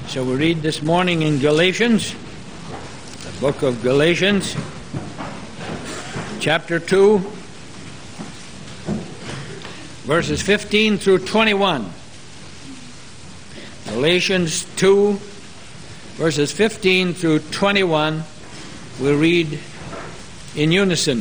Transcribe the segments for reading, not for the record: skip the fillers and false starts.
So we read this morning in Galatians, the book of Galatians, chapter 2, verses 15 through 21. Galatians 2, verses 15 through 21, we'll read in unison.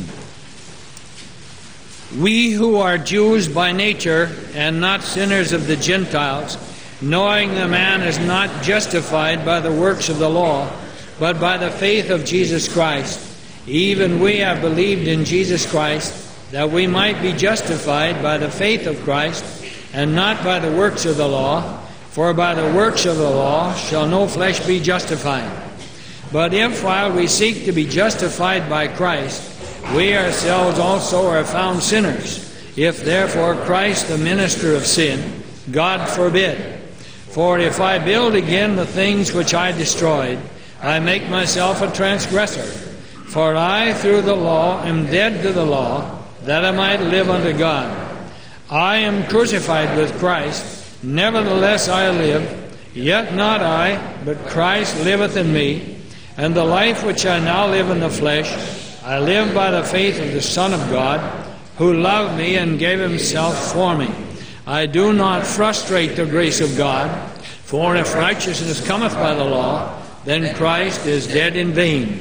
We who are Jews by nature and not sinners of the Gentiles, knowing the man is not justified by the works of the law, but by the faith of Jesus Christ, even we have believed in Jesus Christ, that we might be justified by the faith of Christ, and not by the works of the law. For by the works of the law shall no flesh be justified. But if, while we seek to be justified by Christ, we ourselves also are found sinners, if therefore Christ the minister of sin, God forbid. For if I build again the things which I destroyed, I make myself a transgressor. For I, through the law, am dead to the law, that I might live unto God. I am crucified with Christ, nevertheless I live, yet not I, but Christ liveth in me. And the life which I now live in the flesh, I live by the faith of the Son of God, who loved me and gave himself for me. I do not frustrate the grace of God, for if righteousness cometh by the law, then Christ is dead in vain.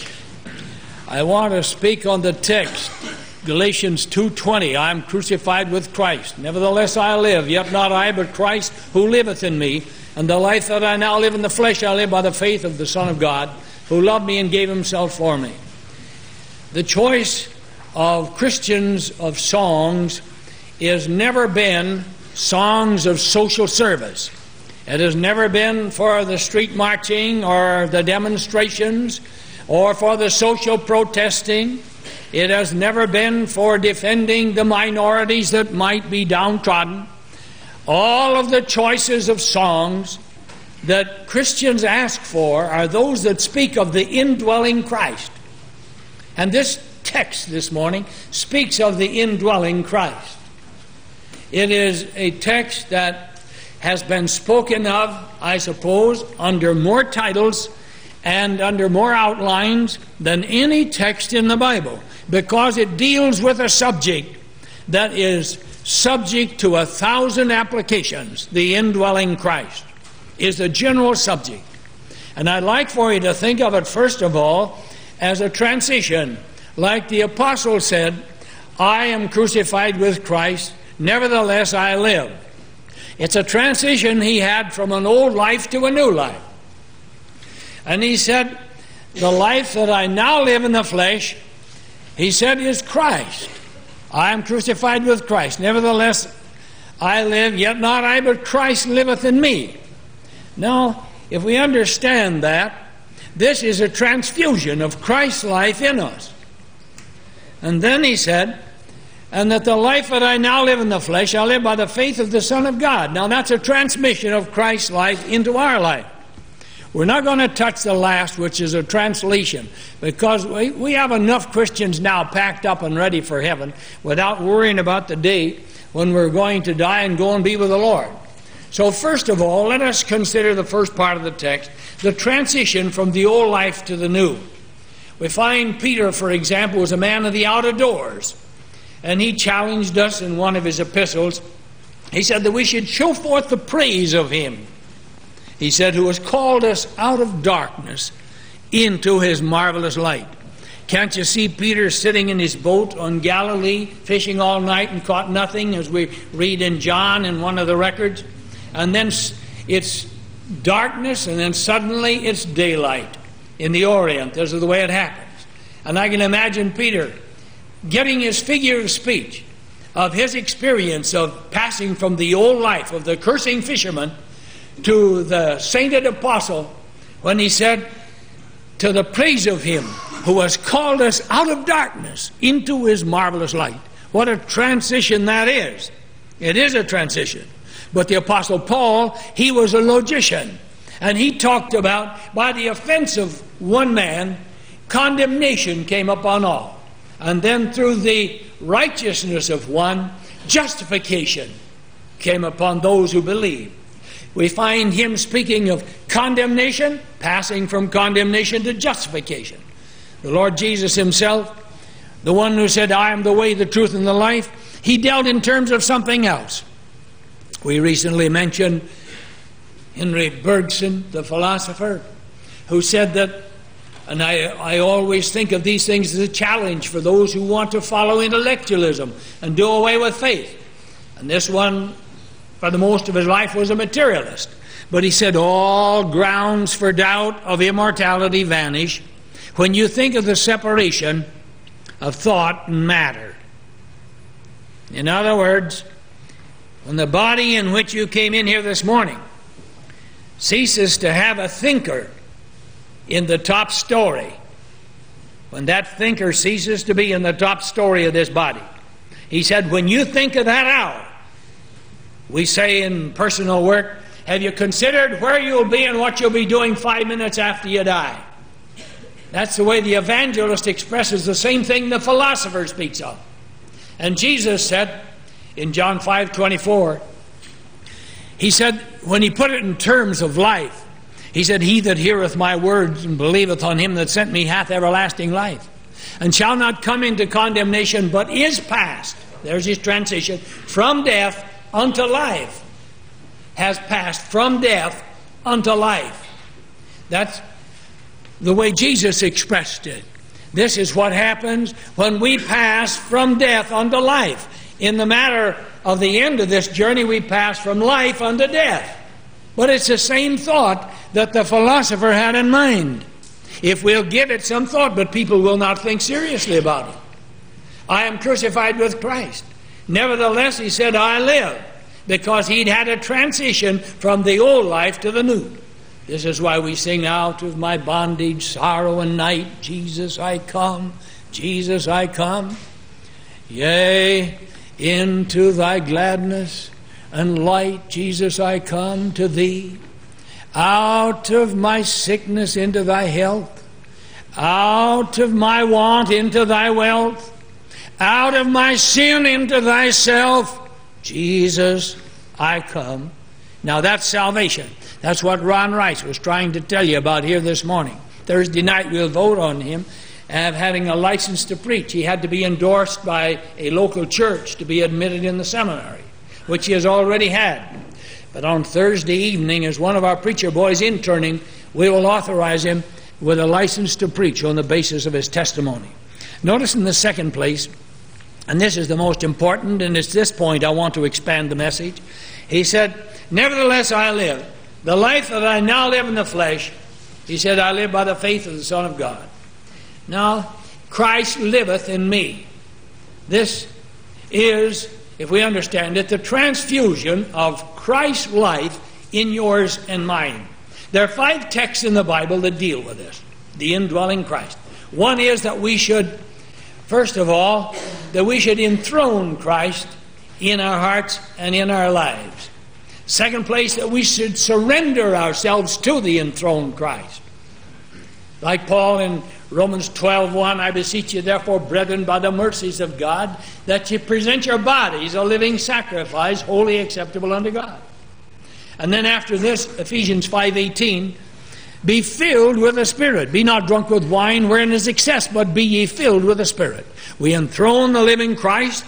I want to speak on the text, Galatians 2:20. I am crucified with Christ. Nevertheless I live, yet not I, but Christ who liveth in me. And the life that I now live in the flesh, I live by the faith of the Son of God, who loved me and gave himself for me. The choice of Christians of songs has never been songs of social service. It has never been for the street marching or the demonstrations or for the social protesting. It has never been for defending the minorities that might be downtrodden. All of the choices of songs that Christians ask for are those that speak of the indwelling Christ. And this text this morning speaks of the indwelling Christ. It is a text that has been spoken of, I suppose, under more titles and under more outlines than any text in the Bible, because it deals with a subject that is subject to 1,000 applications. The indwelling Christ is the general subject. And I'd like for you to think of it, first of all, as a transition. Like the apostle said, I am crucified with Christ, nevertheless I live. It's a transition he had from an old life to a new life. And he said, the life that I now live in the flesh, he said, is Christ. I am crucified with Christ. Nevertheless I live, yet not I, but Christ liveth in me. Now, if we understand that, this is a transfusion of Christ's life in us. And then he said, and that the life that I now live in the flesh, I live by the faith of the Son of God. Now that's a transmission of Christ's life into our life. We're not going to touch the last, which is a translation, because we have enough Christians now packed up and ready for heaven without worrying about the day when we're going to die and go and be with the Lord. So first of all, let us consider the first part of the text, the transition from the old life to the new. We find Peter, for example, was a man of the out of doors. And he challenged us in one of his epistles. He said that we should show forth the praise of him. He said, who has called us out of darkness into his marvelous light. Can't you see Peter sitting in his boat on Galilee, fishing all night and caught nothing, as we read in John in one of the records? And then it's darkness, and then suddenly it's daylight in the Orient. This is the way it happens. And I can imagine Peter getting his figure of speech of his experience of passing from the old life of the cursing fisherman to the sainted apostle, when he said, to the praise of him who has called us out of darkness into his marvelous light. What a transition that is. It is a transition. But the apostle Paul, he was a logician. And he talked about, by the offense of one man, condemnation came upon all. And then through the righteousness of one, justification came upon those who believe. we find him speaking of condemnation, passing from condemnation to justification. The Lord Jesus himself, the one who said, I am the way, the truth, and the life, he dealt in terms of something else. We recently mentioned Henry Bergson, the philosopher, who said that, and I always think of these things as a challenge for those who want to follow intellectualism and do away with faith. And this one, for the most of his life, was a materialist. But he said, all grounds for doubt of immortality vanish when you think of the separation of thought and matter. In other words, when the body in which you came in here this morning ceases to have a thinker in the top story, when that thinker ceases to be in the top story of this body, he said, when you think of that hour, we say in personal work, have you considered where you'll be and what you'll be doing 5 minutes after you die? That's the way the evangelist expresses the same thing the philosopher speaks of. And Jesus said in John 5:24, he said, when he put it in terms of life, he said, he that heareth my words and believeth on him that sent me hath everlasting life, and shall not come into condemnation, but is passed, there's his transition, from death unto life. Has passed from death unto life. That's the way Jesus expressed it. This is what happens when we pass from death unto life. In the matter of the end of this journey, we pass from life unto death. But it's the same thought that the philosopher had in mind. If we'll give it some thought, but people will not think seriously about it. I am crucified with Christ. Nevertheless, he said, I live. Because he'd had a transition from the old life to the new. This is why we sing, out of my bondage, sorrow, and night, Jesus, I come, Jesus, I come. Yea, into thy gladness and light, Jesus, I come to thee. Out of my sickness into thy health, out of my want into thy wealth, out of my sin into thyself, Jesus, I come. Now that's salvation. That's what Ron Rice was trying to tell you about here this morning. Thursday night we'll vote on him having a license to preach. He had to be endorsed by a local church to be admitted in the seminary, which he has already had. But on Thursday evening, as one of our preacher boys interning, we will authorize him with a license to preach on the basis of his testimony. Notice in the second place, and this is the most important, and it's this point I want to expand the message. He said, nevertheless I live. The life that I now live in the flesh, he said, I live by the faith of the Son of God. Now, Christ liveth in me. This is, if we understand it, the transfusion of Christ's life in yours and mine. There are 5 texts in the Bible that deal with this, the indwelling Christ. One is that we should, first of all, that we should enthrone Christ in our hearts and in our lives. Second place, that we should surrender ourselves to the enthroned Christ. Like Paul in Romans 12:1, I beseech you therefore, brethren, by the mercies of God, that you present your bodies a living sacrifice, wholly acceptable unto God. And then after this, Ephesians 5:18, be filled with the Spirit. Be not drunk with wine wherein is excess, but be ye filled with the Spirit. We enthrone the living Christ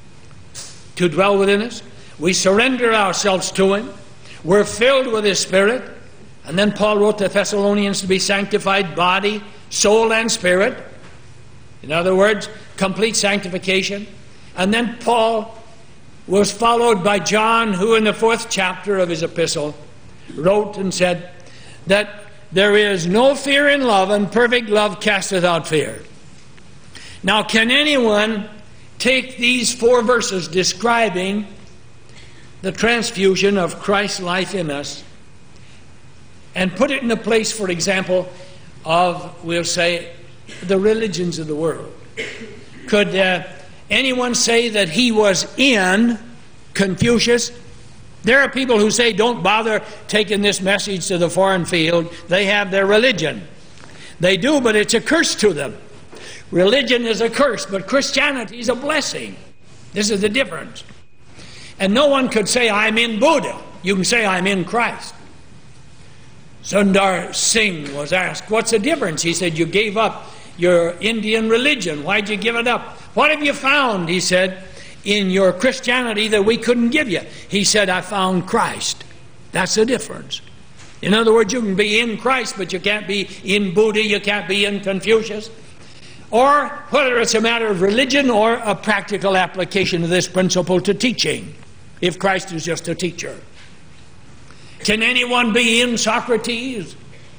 to dwell within us. We surrender ourselves to him. We're filled with his Spirit. And then Paul wrote to Thessalonians to be sanctified body, soul, and spirit. In other words, complete sanctification. And then Paul was followed by John, who in the 4th chapter of his epistle wrote and said that there is no fear in love, and perfect love casteth out fear. Now, can anyone take these 4 verses describing the transfusion of Christ's life in us and put it in the place, for example, of, we'll say, the religions of the world? Could anyone say that he was in Confucius? There are people who say, don't bother taking this message to the foreign field. They have their religion. They do, but it's a curse to them. Religion is a curse, but Christianity is a blessing. This is the difference. And no one could say, I'm in Buddha. You can say, I'm in Christ. Sundar Singh was asked, what's the difference? He said, you gave up your Indian religion. Why'd you give it up? What have you found, he said, in your Christianity that we couldn't give you? He said, I found Christ. That's the difference. In other words, you can be in Christ, but you can't be in Buddha, you can't be in Confucius. Or whether it's a matter of religion or a practical application of this principle to teaching, if Christ is just a teacher. Can anyone be in Socrates?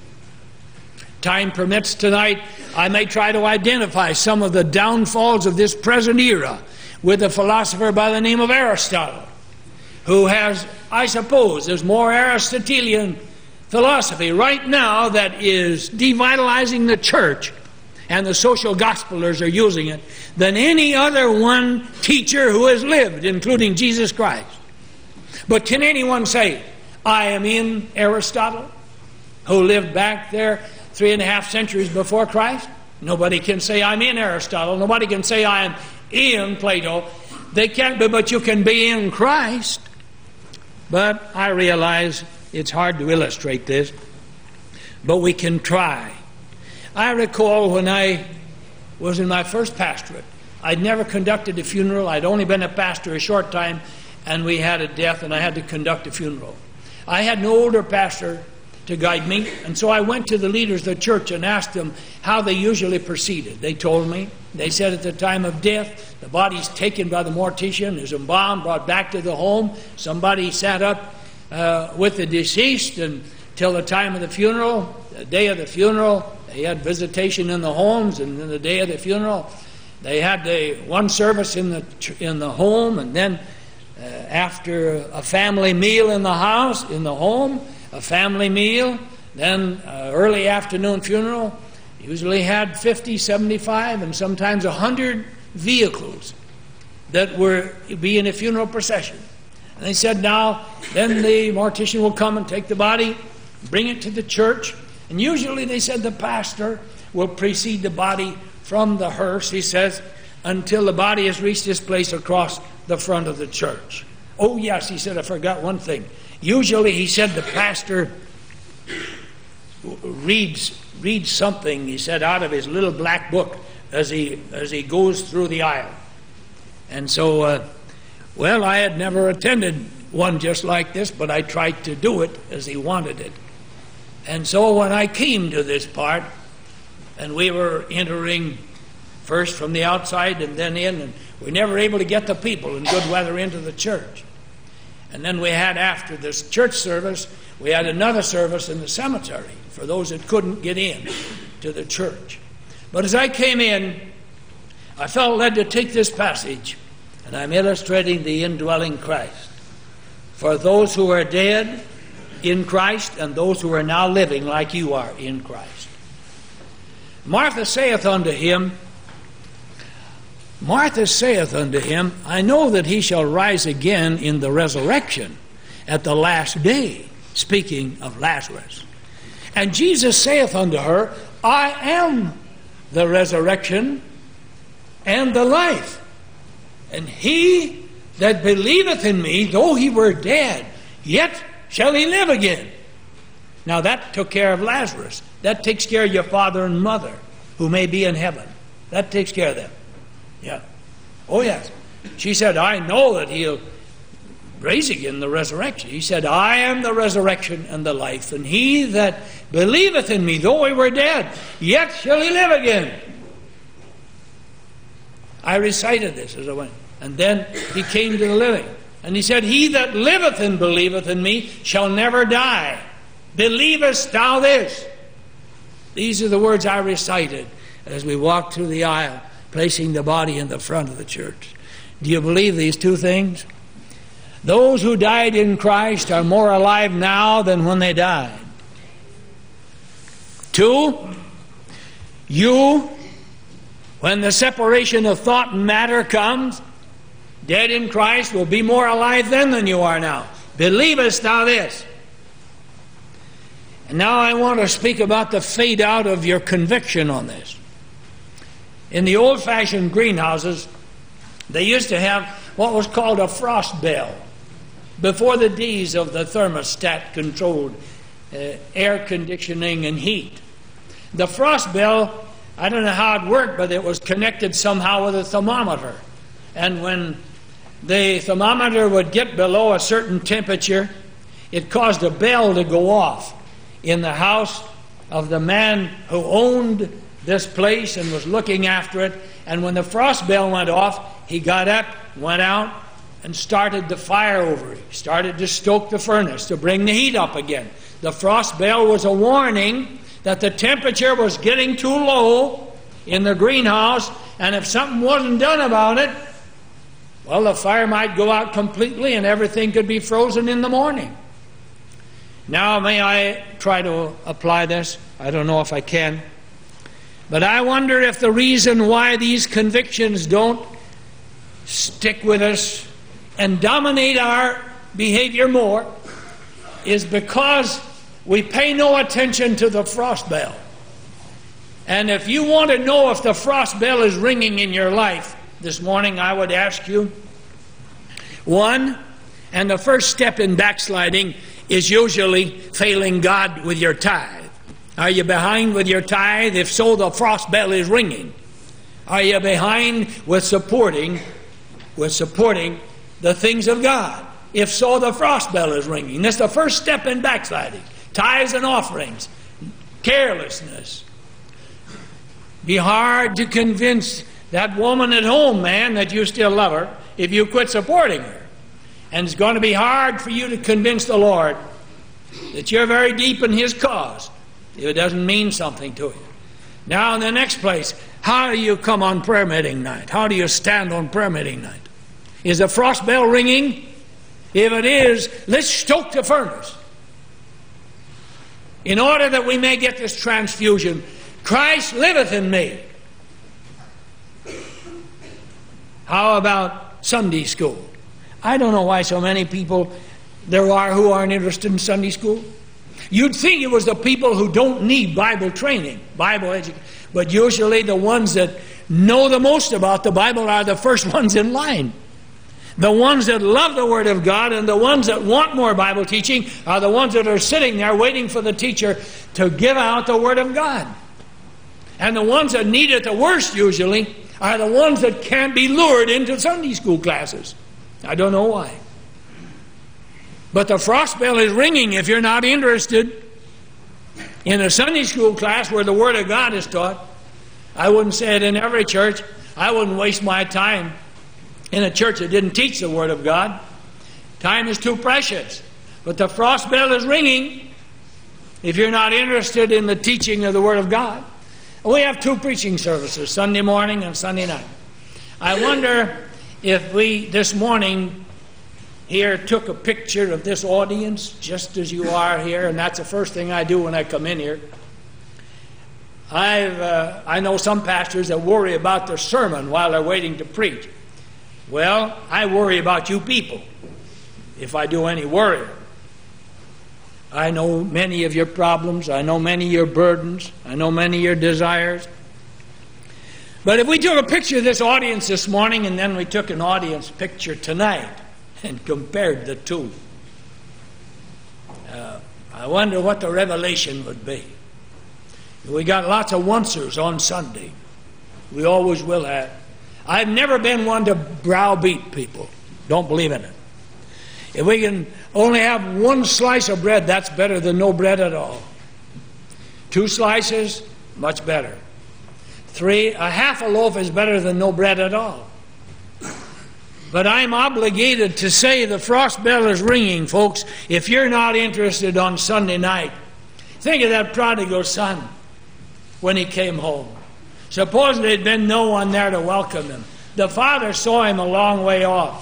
Time permits tonight, I may try to identify some of the downfalls of this present era with a philosopher by the name of Aristotle, who has, I suppose, there's more Aristotelian philosophy right now that is devitalizing the church, and the social gospelers are using it, than any other one teacher who has lived, including Jesus Christ. But can anyone say, I am in Aristotle, who lived back there 3.5 centuries before Christ? Nobody can say, I'm in Aristotle. Nobody can say, I am in Plato. They can't be, but you can be in Christ. But I realize it's hard to illustrate this, but we can try. I recall when I was in my first pastorate, I'd never conducted a funeral. I'd only been a pastor a short time, and we had a death, and I had to conduct a funeral. I had no older pastor to guide me, and so I went to the leaders of the church and asked them how they usually proceeded. They told me. They said at the time of death, the body's taken by the mortician, is embalmed, brought back to the home. Somebody sat up with the deceased until the time of the funeral. The day of the funeral, they had visitation in the homes, and then the day of the funeral, they had one service in the home, and then after a family meal in the house, in the home, a family meal, then early afternoon funeral. Usually had 50, 75, and sometimes 100 vehicles that were be in a funeral procession. And they said, now, then the mortician will come and take the body, bring it to the church, and usually they said the pastor will precede the body from the hearse, he says, until the body has reached this place across the front of the church. Oh yes, he said, I forgot one thing. Usually, he said, the pastor reads something, he said, out of his little black book as he goes through the aisle. And so, well, I had never attended one just like this, but I tried to do it as he wanted it. And so when I came to this part, and we were entering first from the outside and then in, and we were never able to get the people in good weather into the church. And then we had, after this church service, we had another service in the cemetery for those that couldn't get in to the church. But as I came in, I felt led to take this passage, and I'm illustrating the indwelling Christ. For those who are dead in Christ and those who are now living like you are in Christ. Martha saith unto him, I know that he shall rise again in the resurrection at the last day, speaking of Lazarus. And Jesus saith unto her, I am the resurrection and the life. And he that believeth in me, though he were dead, yet shall he live again. Now that took care of Lazarus. That takes care of your father and mother, who may be in heaven. That takes care of them. Yeah. Oh, yes. She said, I know that he'll raise again the resurrection. He said, I am the resurrection and the life, and he that believeth in me, though he were dead, yet shall he live again. I recited this as I went. And then he came to the living. And he said, he that liveth and believeth in me shall never die. Believest thou this? These are the words I recited as we walked through the aisle, placing the body in the front of the church. Do you believe these two things? Those who died in Christ are more alive now than when they died. 2, you, when the separation of thought and matter comes, dead in Christ, will be more alive then than you are now. Believest thou this? And now I want to speak about the fade out of your conviction on this. In the old-fashioned greenhouses, they used to have what was called a frost bell. before the days of the thermostat-controlled air conditioning and heat. The frost bell, I don't know how it worked, but it was connected somehow with a thermometer. And when the thermometer would get below a certain temperature, it caused a bell to go off in the house of the man who owned this place and was looking after it. And when the frost bell went off, he got up, went out, and started the fire over it. He started to stoke the furnace to bring the heat up again. The frost bell was a warning that the temperature was getting too low in the greenhouse, and if something wasn't done about it, well, the fire might go out completely and everything could be frozen in the morning. Now, may I try to apply this? I don't know if I can. But I wonder if the reason why these convictions don't stick with us and dominate our behavior more is because we pay no attention to the frost bell. And if you want to know if the frost bell is ringing in your life this morning, I would ask you, one, and the first step in backsliding is usually failing God with your tithe. Are you behind with your tithe? If so, the frost bell is ringing. Are you behind with supporting the things of God? If so, the frost bell is ringing. That's the first step in backsliding. Tithes and offerings, carelessness. Be hard to convince that woman at home, man, that you still love her if you quit supporting her. And it's going to be hard for you to convince the Lord that you're very deep in His cause if it doesn't mean something to you. Now, in the next place, how do you come on prayer meeting night? How do you stand on prayer meeting night? Is the frost bell ringing? If it is, let's stoke the furnace. In order that we may get this transfusion, Christ liveth in me. How about Sunday school? I don't know why so many people there are who aren't interested in Sunday school. You'd think it was the people who don't need Bible training, Bible education. But usually the ones that know the most about the Bible are the first ones in line. The ones that love the Word of God and the ones that want more Bible teaching are the ones that are sitting there waiting for the teacher to give out the Word of God. And the ones that need it the worst usually are the ones that can't be lured into Sunday school classes. I don't know why. But the frost bell is ringing if you're not interested in a Sunday school class where the Word of God is taught. I wouldn't say it in every church. I wouldn't waste my time in a church that didn't teach the Word of God. Time is too precious. But the frost bell is ringing if you're not interested in the teaching of the Word of God. We have two preaching services, Sunday morning and Sunday night. I wonder if we this morning here took a picture of this audience just as you are here, and that's the first thing I do when I come in here. I know some pastors that worry about their sermon while they're waiting to preach. Well, I worry about you people, if I do any worrying. I know many of your problems. I know many of your burdens. I know many of your desires. But if we took a picture of this audience this morning and then we took an audience picture tonight and compared the two, I wonder what the revelation would be. We got lots of oncers on Sunday. We always will have. I've never been one to browbeat people. Don't believe in it. If we can only have one slice of bread, that's better than no bread at all. 2 slices, much better. 3, a half a loaf is better than no bread at all. But I'm obligated to say the frost bell is ringing, folks. If you're not interested on Sunday night, think of that prodigal son when he came home. Suppose there'd been no one there to welcome him. The father saw him a long way off.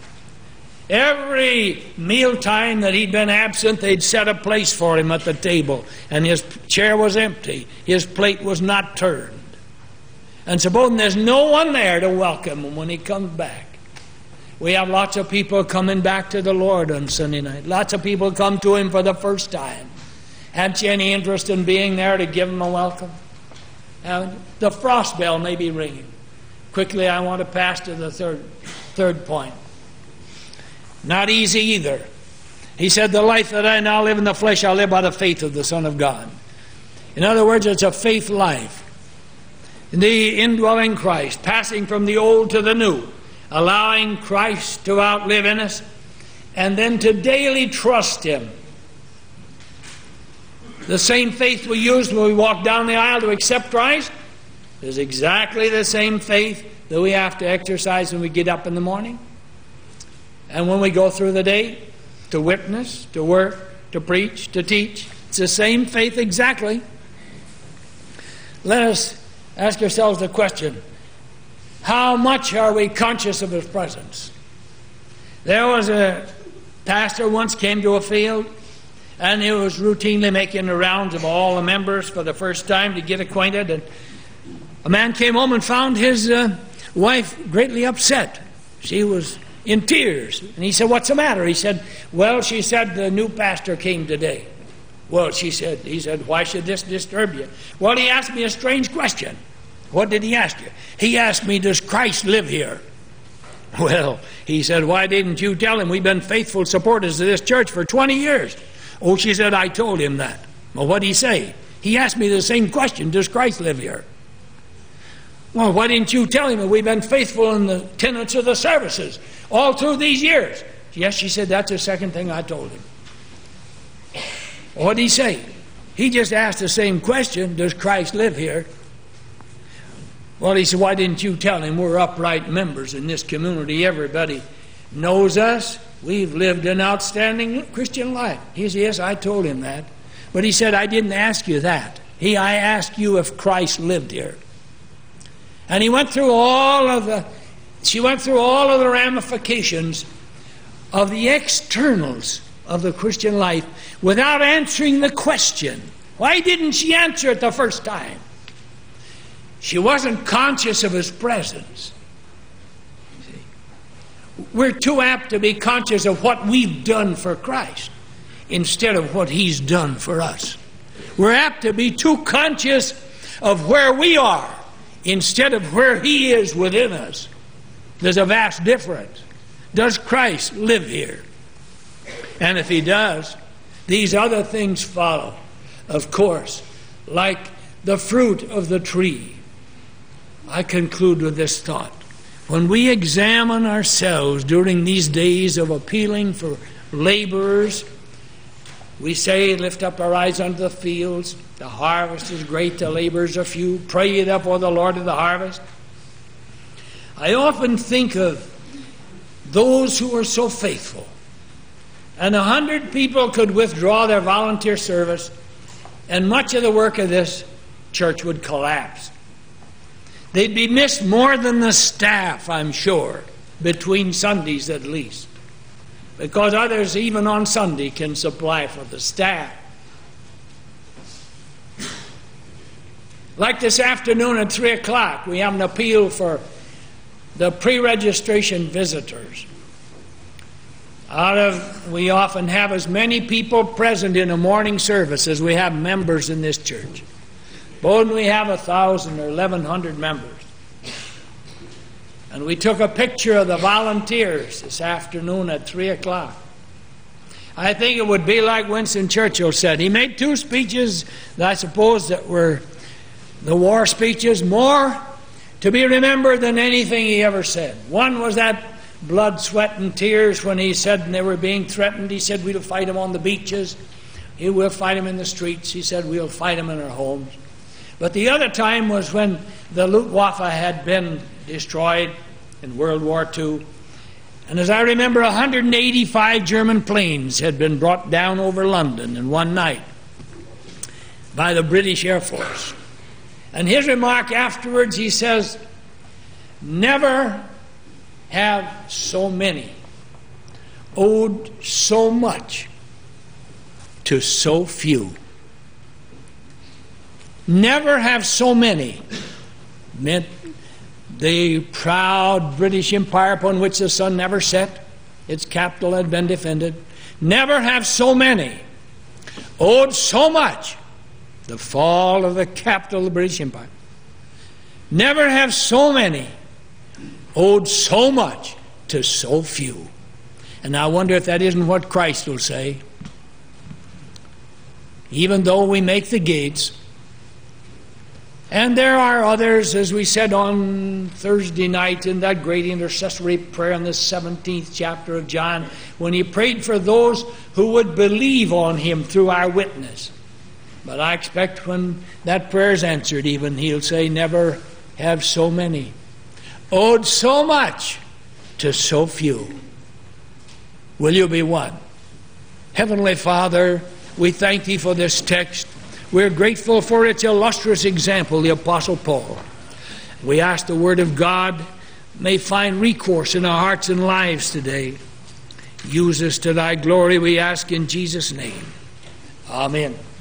Every mealtime that he'd been absent, they'd set a place for him at the table, and his chair was empty. His plate was not turned. And supposing there's no one there to welcome him when he comes back. We have lots of people coming back to the Lord on Sunday night. Lots of people come to Him for the first time. Haven't you any interest in being there to give Him a welcome? The frost bell may be ringing. Quickly, I want to pass to the third point. Not easy either. He said, the life that I now live in the flesh, I live by the faith of the Son of God. In other words, it's a faith life. The indwelling Christ, passing from the old to the new, allowing Christ to outlive in us, and then to daily trust Him. The same faith we used when we walked down the aisle to accept Christ is exactly the same faith that we have to exercise when we get up in the morning and when we go through the day to witness, to work, to preach, to teach. It's the same faith exactly. Let us ask ourselves the question, how much are we conscious of His presence? There was a pastor once came to a field, and he was routinely making the rounds of all the members for the first time to get acquainted. And a man came home and found his wife greatly upset. She was in tears. And he said, "What's the matter?" He said, "Well," she said, "the new pastor came today." "Well," he said, "why should this disturb you?" "Well, he asked me a strange question." "What did he ask you?" "He asked me, does Christ live here?" "Well," he said, "why didn't you tell him? We've been faithful supporters of this church for 20 years. "Oh," she said, "I told him that." "Well, what did he say?" "He asked me the same question, does Christ live here?" "Well, why didn't you tell him that we've been faithful in the tenets of the services all through these years?" "Yes," she said, "that's the second thing I told him." "What did he say?" "He just asked the same question, does Christ live here?" "Well," he said, "why didn't you tell him we're upright members in this community? Everybody knows us. We've lived an outstanding Christian life." He said, "Yes, I told him that." But he said, "I didn't ask you that. I asked you if Christ lived here." And she went through all of the ramifications of the externals of the Christian life without answering the question. Why didn't she answer it the first time? She wasn't conscious of His presence. We're too apt to be conscious of what we've done for Christ instead of what He's done for us. We're apt to be too conscious of where we are instead of where He is within us. There's a vast difference. Does Christ live here? And if He does, these other things follow, of course, like the fruit of the tree. I conclude with this thought. When we examine ourselves during these days of appealing for laborers, we say, lift up our eyes unto the fields. The harvest is great, the laborers are few. Pray ye therefore the Lord of the harvest. I often think of those who are so faithful. And 100 people could withdraw their volunteer service, and much of the work of this church would collapse. They'd be missed more than the staff, I'm sure, between Sundays at least. Because others, even on Sunday, can supply for the staff. Like this afternoon at 3 o'clock, we have an appeal for the pre-registration visitors. We often have as many people present in a morning service as we have members in this church. But we have 1,000 or 1,100 members. And we took a picture of the volunteers this afternoon at 3 o'clock. I think it would be like Winston Churchill said. He made 2 speeches, I suppose, that were the war speeches, more to be remembered than anything he ever said. One was that blood, sweat, and tears when he said they were being threatened. He said, "We'll fight them on the beaches. We'll fight them in the streets." He said, "We'll fight them in our homes." But the other time was when the Luftwaffe had been destroyed in World War II. And as I remember, 185 German planes had been brought down over London in one night by the British Air Force. And his remark afterwards, he says, "Never have so many owed so much to so few." Never have so many meant the proud British Empire upon which the sun never set, its capital had been defended. Never have so many owed so much, the fall of the capital of the British Empire. Never have so many owed so much to so few. And I wonder if that isn't what Christ will say. Even though we make the gates. And there are others, as we said on Thursday night in that great intercessory prayer in the 17th chapter of John, when he prayed for those who would believe on him through our witness. But I expect when that prayer is answered, even he'll say, never have so many owed so much to so few. Will you be one? Heavenly Father, we thank thee for this text. We're grateful for its illustrious example, the Apostle Paul. We ask the Word of God may find recourse in our hearts and lives today. Use us to thy glory, we ask in Jesus' name. Amen.